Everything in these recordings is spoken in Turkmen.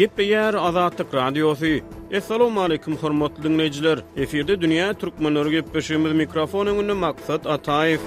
Gepleýär Azatlyk radiosu. Assalamu alaykum hormatly dinleyijiler. Eferde dünýä türkmenleri gepleşýärmiz mikrofon öňünde Maksat Ataýew.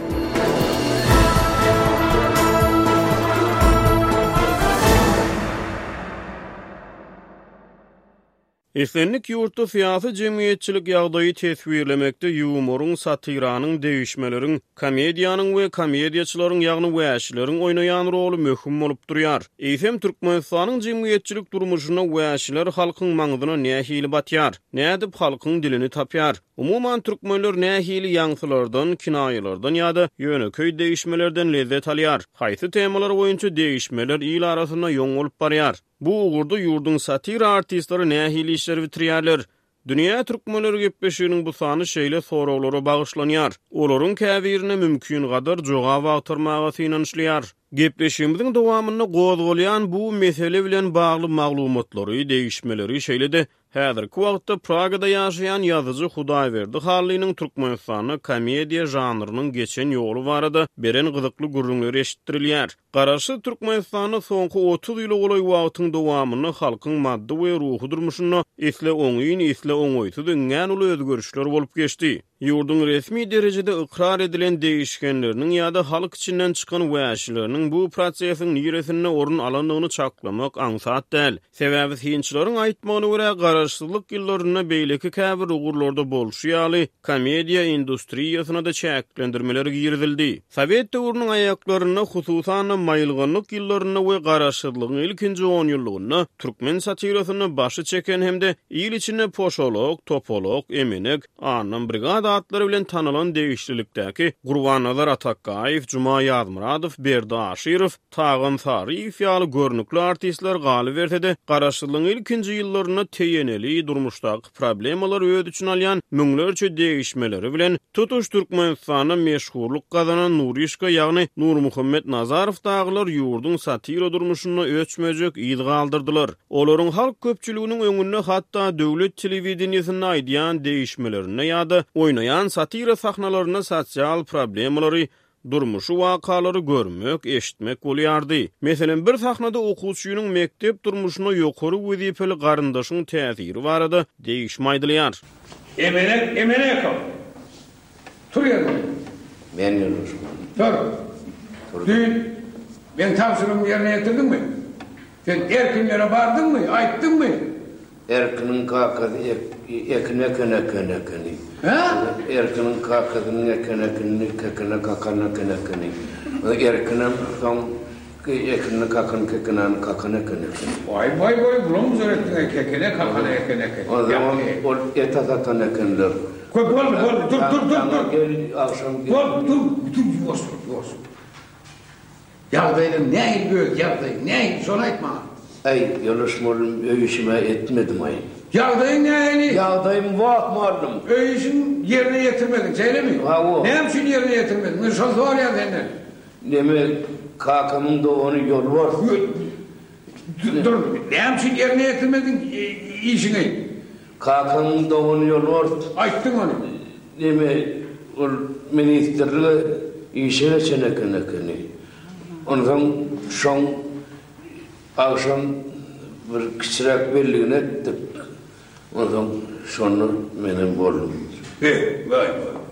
Eslenlik ýurtda syýasy jemgyýetçilik ýagdaýy teswirlemekde ýumorun, satiranyň, değişmeleriň, komediýanyň we komediýaçylaryň ýagny wäşileriň oýnaýan roly möhüm bolup durýar. Eýsem Türkmenistanyň jemgyýetçilik durmuşyna wäşiler halkyň maňzyna nähili batýar, nädip halkyň dilini tapýar. Umuman türkmenler nähili ýaňsylardan, kinaýalardan ýa-da ýöneköý değişmelerden lezzet alýar. Haýsy temalar boýunça değişmeler il arasynda ýoň bolup barýar. Bu ugurda ýurdun satir artistleri nähili işler bitirýärler. Dünýä türkmenleri gepleşiginiň bu sany şeýle sorawlara bagyşlanýar. Olaryň käbirine mümkin gadar jogap agtyrmaga synanyşlýar. Gepleşigimiziň dowamyny gozgolýan bu mesele bilen bagly maglumatlary, değişmeleri şeýle-de häzirki wagtda Pragada ýaşaýan ýazyjy Hudaýberdi Hallynyň Türkmenistanyna komediýa janrynyň geçen ýoly barada beren gyzykly gürrüňleri eşitdirilýär. Garaşy Türkmenistanyny soňky 30 ýyl goly wagtyň dowamyny halkyň maddi we ruhy durmuşyny isle oňyň, isle oňoýsuz öňän uly özgörüşler bolup geçdi. Ýurdun resmi derejede ikrar edilen değişkenleriniň ýa-da halk içinden çykan wäşileriniň bu prosesiň niresinde orun alandygyny çaklamak aňsat däl. Sebäbi synçylaryň aýtmagyna görä garaşsyzlyk ýyllaryna beýleki käbir ugurlarda bolşy ýaly komediýa industriýasyna da çäklendirmeler girdildi. Sowet döwrüniň aýaklaryna hususan maýylgynlyk ýyllaryna we garaşsyzlygyň ilkinji 10 ýyllygyna türkmen satirasyny başy çeken hemde ýyl içinde poşolok, topolok, emenek, anam brigada adları bilen tanılan değişiklikteki Gurbanazar Atakaýew, Juma Ýazmuradow, Berda Aşyrow, Tağan Saryýew ýaly görnükli artistler galy berse-de garaşsyzlygyň ilkinji ýyllaryna teýeneli durmuşdaky problemalar öz üçin alýan müňlerçe değişmeleri bilen tutuş Türkmenistana meşhurluk gazanan Nurişka ýagny Nurmuhammed Nazarow daglar ýurdun satira durmuşyna ölçmejek ýyl galdyrdylar. Olaryň halk köpçüliginiň öňünde hatda döwlet telewizionysyna aýdýan değişmelerine ýa-da oynayan satira sahnalaryna sosial problemleri, durmuşy wakalary görmek, eşitmek bolýardy. Meselen bir sahnada okuwçynyň mektep durmuşyna ýokary wezipeli garyndaşyň täsiri barada değişme aýdylýar. Emenek kal. Tur ýerde. Men ýoluşmam. Tur. Dün ben tapşyrygymı ýerine ýetirdiňmi? Sen erkinlere bardyňmy, aýtdyňmy? Erkinin kakası ekine kene. Ha? Erkinin kakasının ekine kakana kene. Erkinin son ekine kakana kene. Vay, bulamız öğrettin ekine kakana. O zaman o etasatan ekinler. Dur. Akşam Dur, olsun. Yağdaydım, ne büyük yağdaydım, ne? Sonra etme. Ay, yoluşmalım, öyüşüme etmedim ay. Yağdayın ne yani? Yağdayım vakmardım. Öyüşün yerine getirmedin, söyle mi? Ha o. Ne hemşin yerine getirmedin? Nişan var ya senden. Demek kakamın da onu yol var. Dur, ne hemşin yerine getirmedin işini? Kakamın da onu yol var. Açtın onu. Demek o ministerle işe çenekene. Ondan şon akşam bir kişirak birliğine ettik. Ondan sonra benim oğlum. Vay.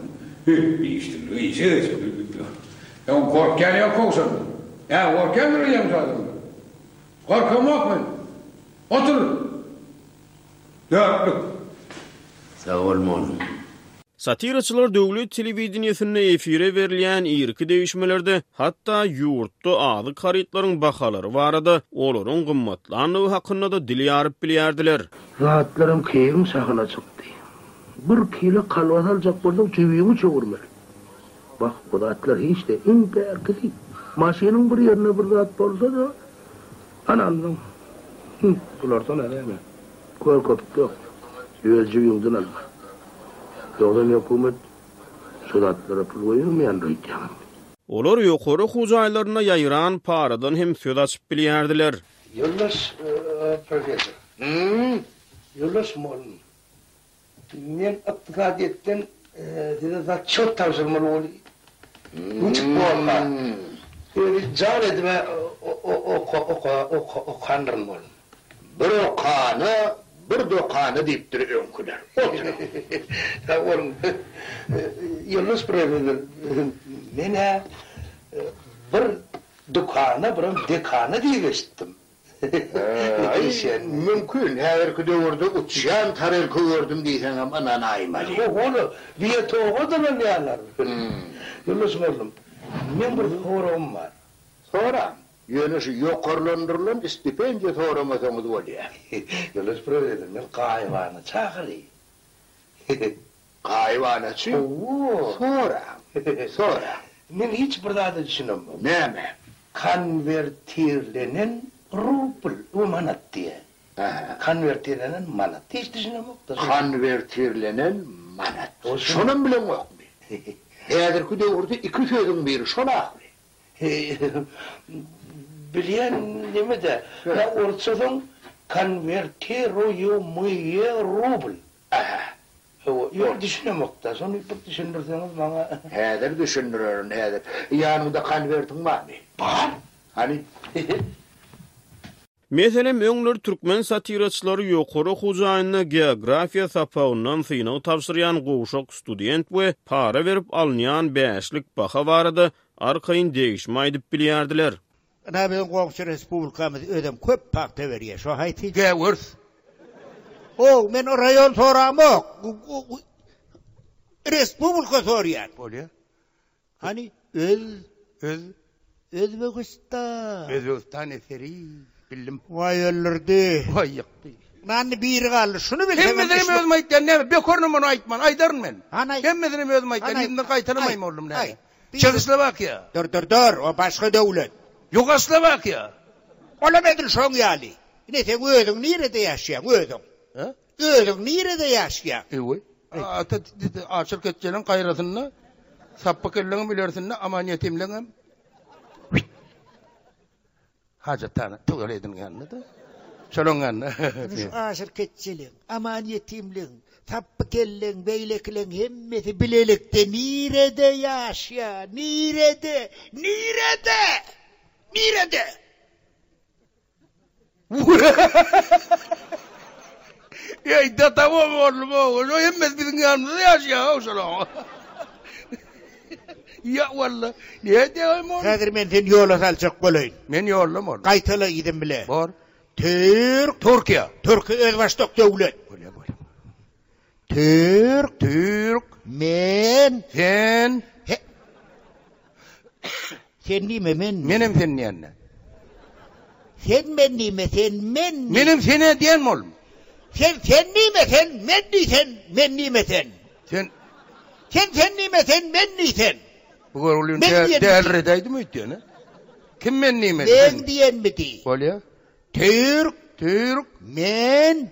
İşte. Ya korkan yok olsun. Ya korkan duracağım zaten. Korkamak mı? Otur. Dörtlük. Sağ olma oğlum. Satiraçylar döwlet telewizionysyna efire berilýän irki değişmelerde hatda ýurtda azy karytlaryň bahalary barada olaryň gymmatlanygy hakynda da dil ýaryp bilýärdiler. Zatlarym keýiň sahna çykdy. Bir kilo kalwan aljak boldum tüýüňi çöwürmeli. Bak bu zatlar hiç de imperkili. Maşynyň bir ýerine bir zat bolsa da analyň. Bulardan näme? Korkup ýok. Ýözi ýuldun alma. Döwlet hökümet suratlara pul goýurmaýan diýýär. Olar ýokary hujaýlaryna ýaýran paradan hem söz açyp bilýärdiler. Yoldaş profesör. Yoldaş molun. Men iqtisadiýetden diýe zat çok tapşyrmaly boli. Muçuk bolma. Jar edime o kandyryn bol. bir okanı, bir dokanı deyipdir öňküler. Oğlum, Yunus Profesör, mene bir dükana, bir dekana diye geçtim. Ay sen mümkün häzirki döwürde uçýan tarelky gördüm diýsen ama nanaýmaly. Oğlum, bir toğu da ben yalar. Yunus oğlum, men bir sorum var. Sonra ýöne şu ýokarlandyrylan stipendiýa soramasaňyz bolýar. Yunus Profesör, men gaýwany çakyry. Gaýwanaçy. Sonra. Men hiç bir zat düşünemem. Näme? Konvertirlenen rubl, o manat diye. Aha. Konvertirlenen manat. Hiç düşünemem. Konvertirlenen manat. Şonun bilen okmy. Häzirki döwürde iki sözüň biri şonak. Bilen neme de, ya orçadan konvertiroyu müye rubl. Yok düşünemekte, sonu bir düşünürseniz bana. Häzir düşündürürün, häzir. Ýanynda konvertiň barmy? Var. Hani? Meselem öňler türkmen satiraçylary ýokary hujaýyna geografiýa sapawyndan synaw tapşyrýan gowşak student we para berip alynýan 5lik baha barada arkaýyn degişme aýdyp bilýärdiler. Ana bizim gowşa respublikamyz ödem köp pakta berýär. Şo haýty. Gewürs. O men o rayon soramok. Respublika sorýar. Bolýar. Hani Özbekistan. Özbekistan eseri bildim. Vay ölürdi. Vay ýykdy. Nanny biri galdy. Şunu bilsem. Hemmedenim özüm aýtdan näme? Bekorny muny aýtman, aýdaryn men. Anay. Hemmedenim özüm aýtdan, indi gaýtarmaým oldum näme? Ay. Çekoslovakiýa. Dur, o başga döwlet. Yugoslaviya. Ola bedil şoň ýaly. Ne sen özüň nirede ýaşaýan, özüň? Ha? Özüň nirede ýaşaýan? Ewe. Ata açyr ketjelen gaýratyny sappa kelleňi bilersiň, amaniýetimleňem. Hajatana tögel edin ýanyna da. Şolongan. Şu aşır ketçilik, amaniyetimlik, tapı kellen, beyleklen hemmeti bilelikte nirede yaşa, nirede. Ey da tamam oğlum oğlum, o hemmet bizim yanımızda yaşa o şolon. Ya valla, niye diyeyim oğlum? Kadir men sen yola salçak bolayın. Men yollum oğlum. Kaytalı gidin bile. Bor. Türkiye özbaştok devlet. Bolýar. Türk. Men. Sen. Sen nime men? Menim senin yanına. Sen men nime sen men? Menim sene diyen mi oğlum? Sen nime sen men nime sen? Sen nime sen men nime sen? Bu görülüğün değerredeydi mi ötüyorsun? Kim men nime? Men diyen mi di? Bolýar. Türk. Men.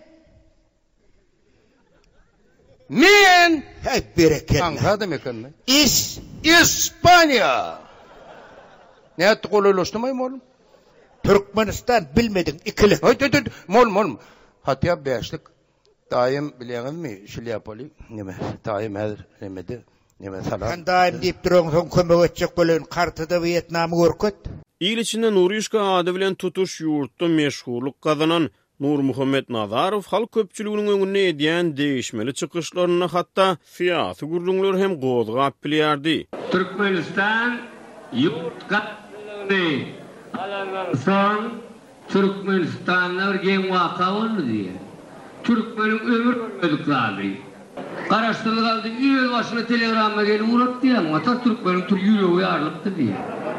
Hep bereketli. Anladım ekanını. İspanya. Ne yaptı koluylaştırmayım oğlum? Türkmenistan bilmedin ikili. Hayır. Mol. Hatta 5'lik daim biliyorsunuz mi? Şilyapoli. Neme? Daim her nemedi. Neme salam. Ben daim deyip durun son kömek edecek bölün. Kartıda Vietnam'ı görkut. İl içinde Nurişka adı bilen tutuş ýurtda meşhurluk kazanan Nur Muhammed Nazarow halk köpçüliginiň öňüne edýän değişmeli çykyşlaryna hatda fiýasy gurulňlar hem gozgap bilýärdi. Türkmenistan yurtgalyny alandan soň Türkmenistanlar geň waka boldy diýe. Türkmeniň ömür görmedikleri. Garaşdyrlyk aldy, ýöl başyna telegramma gelip uratdy ýa-da ata Türkmeniň tur ýüregi ýarlypdy diýe.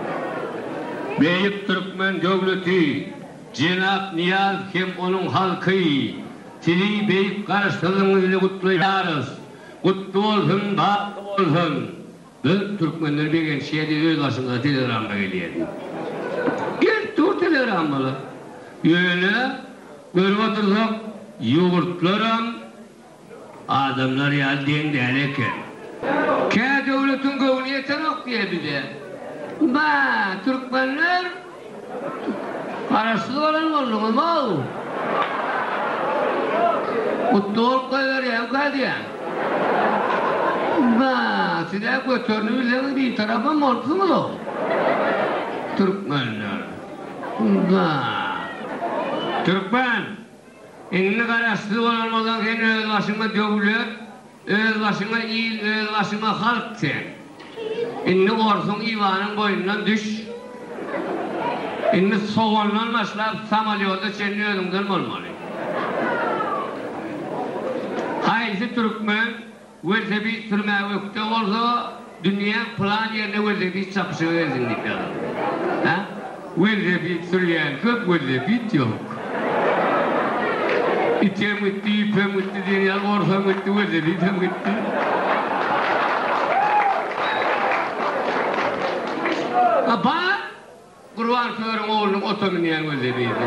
Beýik Türkmen döwleti Cenab Niyaz hem onun halkı tili beýik garaşdyrlygyny gutlaýarys. Gutlu bolsun, bakly bolsun. Ben Türkmenler begen şeýle öz başynda telegramma gelýärdi. Gel tur telegrammaly. Ýöne görüp otursak ýurtlaram adamlar ýaldyň dereken. Kä döwletiň göwüni ýetenok diýe bize. Ba, Türkmenler Karaslı olan oğlum o. Kutluğul koyuyor kadiyen. Ba, size götürünü bilen bir tarafa mordu mu? Türkmenler. Ba, Türkmen, Inni garaşlı olmadan sen öz başına dövlet, öz başına il, öz başına halk sen. Inni orsun ivanın boyundan düş. Inni soğandan başlap samalyoda senin önünden olmalı. Haysi Türkmen, velse bir türme ökte olsa, dünya plan yerine velse bir çapışı versinlik ya. Ha? Velse bir Suriyen köp, velse bir yok. İtem gitti, ipem gitti, dünya orta gitti, velse bir item gitti. Apa? Kurban körüm oğlum otominiyen velse bir.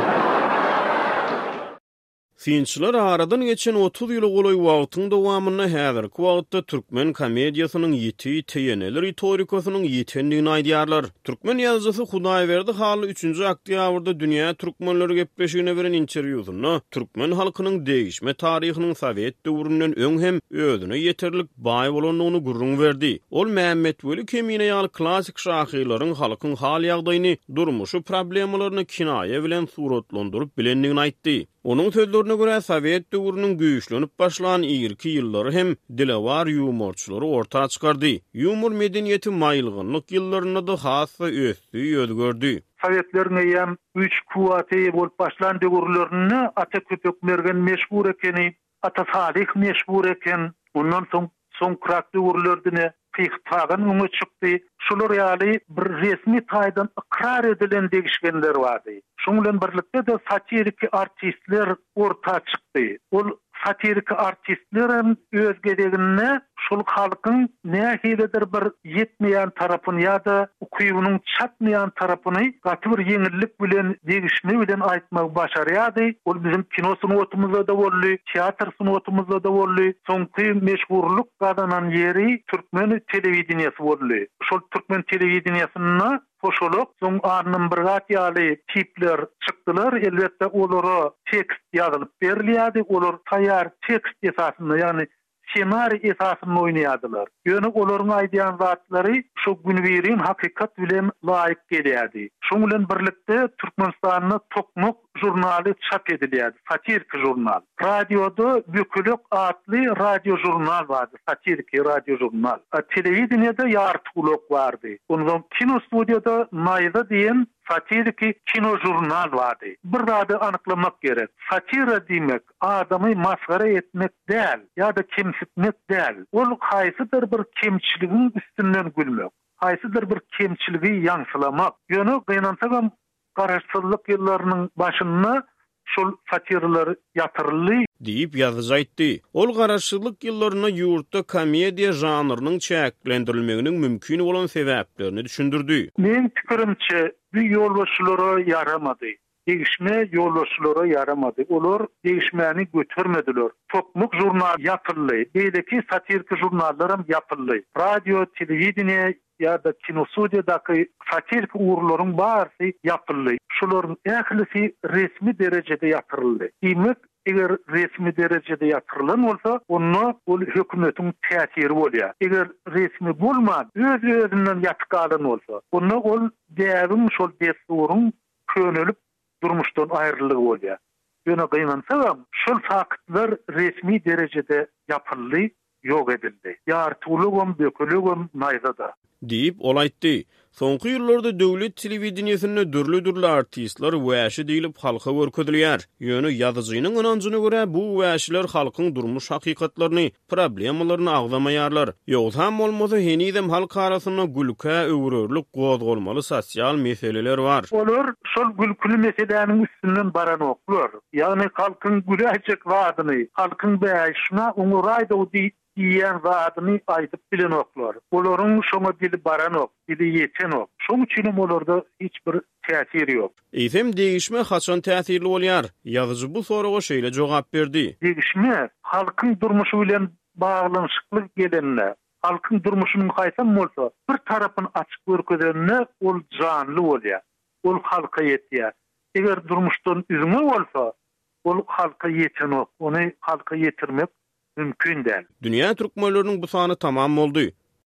Finçiler aradan geçen 30 ýyly goly wagtyň dowamyna häzirki wagtda türkmen komediýasynyň ýeti teýeneler retorikasynyň ýetendigini aýdýarlar. Türkmen ýazgysy Hudaýberdi haly 3-nji oktýabrda dünýä türkmenleri gepleşigine beren interwýusyna türkmen halkynyň değişme taryhynyň Sowet döwründen öň hem özüne ýeterlik baý bolanlygyny gurrun berdi. Ol Mähmet Weli kemine ýaly klassik şahylaryň halkyň hal ýagdaýyny, durmuşy problemlaryny kinaýa bilen suratlandyryp bilendigini aýtdy. Onun sözlerine göre Sowet döwrüniň güýçlenip başlan ýylky ýyllary hem dilewar ýumorçulary ortağa çykardy. Ýumor medeniýeti maýylgynlyk ýyllaryna da has we ösdi ýödgördi. Sowetlerin ýam güýç kuwaty bolup başlan döwürlerini ata köpek mergen meşhur ekeni, ata taryh meşhur eken, ondan soň krak döwürlerini Pihtagan öňe çykdy. Şular ýaly bir resmi taýdan ikrar edilen degişgenler bardy. Şoň bilen birlikde de satirik artistler ortağa çykdy. Ol satirik artistlerin öz geregine şol halkyň nähilidir bir ýetmeýän tarapyny ýa-da ukybynyň çatmaýan tarapyny gaty bir ýeňillik bilen degişme bilen aýtmak başarýady. Ol bizim kino sunatymyzda da boldy, teatr sunatymyzda da boldy. Soňky meşhurluk gazanan ýeri türkmen telewizionyasy boldy. Şol türkmen telewizionyasynda hoşoluk, soň anyň bir gat ýaly tipler çykdylar. Elbetde olara tekst ýazylyp berilýärdi. Olar taýýar tekst esasynda, ýani senari esasynda oýnaýardylar. Ýöne olaryň aýdýan zatlary şu günbirin hakykat bilen laýyk gelýärdi. Şoň bilen birlikde Türkmenistanyň Tokmok jurnaly çap edilýärdi, satirik jurnal. Radioda Bükülük adly radio jurnal bardy, satirik radio jurnal. Telewizionyada ýartuluk bardy. Ondan kino studiýada Naýza diýen satirik kino jurnal bardy. Bir rady anyklamak gerek. Satira diýmek adamy masgara etmek däl, ýa-da kemsitmek däl. Ol haýsydyr bir kemçiligiň üstünden gülmek. Haýsydyr bir kemçiligi ýaňsylamak. Ýöne gynansaga garaşsyzlyk ýyllarynyň başyna şol satiralar ýatyrly diýip ýazyjypdy. Ol garaşsyzlyk ýyllaryna ýurtda komediýa janrynyň çäklendirilmeginiň mümkin bolan sebäplerini düşündirdi. Men pikirimçe bu ýolbaşçylara yaramady. Degişme ýolbaşçylara yaramady. Olar degişmäni götürmediler. Tokmuk jurnal ýapyldy. Beýleki satirik jurnallar hem ýapyldy. Radio, telewizioniýa ýa-da kino studiýadaky satirik urlaryň barysy ýapyldy. Şolaryň ählisi resmi derejede ýatyryldy. Demek, eger resmi derejede ýatyrylan bolsa, onu ol hökümetiň täsiri bolýar. Eger resmi bolmady, öz-özünden ýatkalan bolsa, onu ol däwim şol desturyň könelip durmuşdan aýrylygy bolýar. Ýöne gynansa, şol faktlar resmi derejede ýapyldy, ýok edildi. Ýartulugum, bökülugum naýzada diýip ol aýtdy. Soňky ýyllarda döwlet telewizionyasynda dürli artistler wäşi diýilip halka görkezilýär. Ýöne ýazyjynyň ynanjyna görä bu wäşiler halkyň durmuş hakykatlaryny, problemlaryny agdamaýarlar. Ýogsa bolmasa henidem halk arasyna gülkä öwrörlük gozgolmaly sosial meseleler bar. Olar şol gülküli meselelerin üstünden baran oklar. Ýani halkyň güläjek wadyny, halkyň bäşine oňa raýda diýen wadyny aýdyp bilen oklar. Olaryň şoňa dili baran ok, dili ýeten ok. Şoň üçin olarda hiç bir täsiri ýok. Eýsem degişme haçan täsirli bolýar? Ýazyjy bu soraga şeýle jogap berdi. Degişme halkyň durmuşy bilen baglanyşykly gelenler, halkyň durmuşynyň haýsam bolsa, bir tarapyny açyk görkezende ol janly bolýar. Ol halka ýetýär. Eger durmuşdan üzüňe bolsa, ol halka ýeten ok. Ony halka ýetirmek mümkin däl. Dünya türkmenleriniň bu sany tamam boldy.